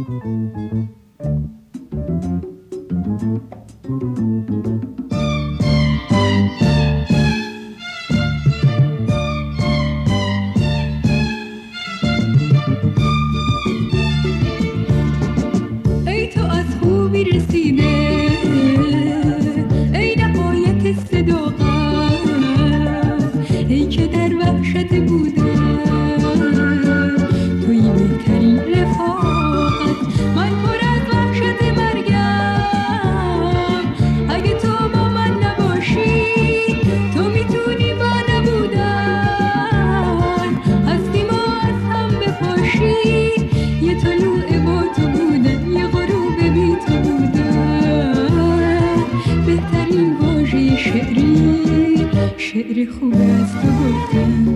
ای تو از خوبی رسیده، ای نهایت صداقت، ای که در وحشت بودم توی بهترین رفاقت. من پر از وحشت مرگم اگه تو با من نباشی. تو میتونی با نبودن هستی ما از هم بپاشی. یه طلوع با تو بودن، یه غروب بی تو بودن، بهترین واژه شعری، شعر خوب از تو گفتن.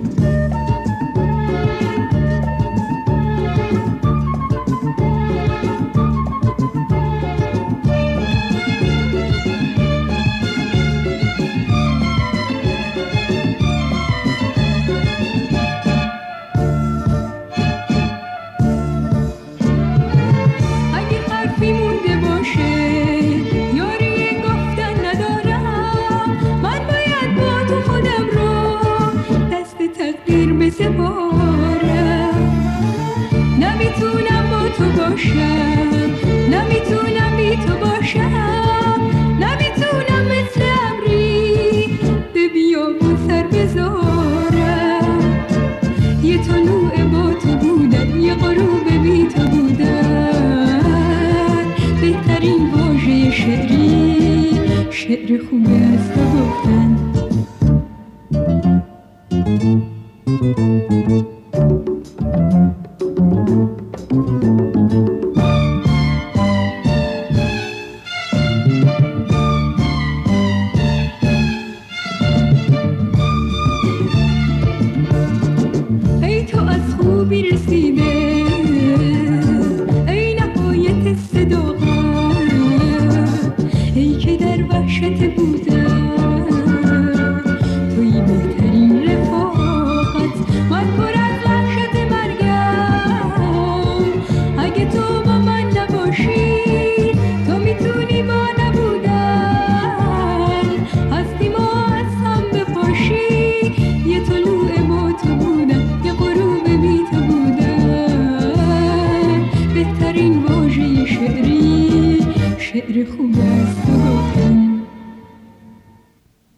اگه حرفی مونده باشه یاری گفتن ندارم، من باید با تو خودم رو دست تقدیر بسپارم. نمیتونم با تو باشم، نمیتونم بی تو باشم، نمیتونم مثل ابری به بیابون سر بذارم. یه طلوع با تو بودن، یه غروب بی تو بودن، بهترین واژه شعری، شعر خوب از تو گفتن. ای تو از خوبی رسیده، ای نهایت صداقت، ای که در وحشت بودم توی بهترین رفاقت. من پر از وحشت مرگم اگه تو با من نباشی. تو میتونی با نبودن هستی ما از هم بپاشی. یه طلوع با تو بودن، یه غروب بی تو بودن، بهترین واژه شعری، شعر خوب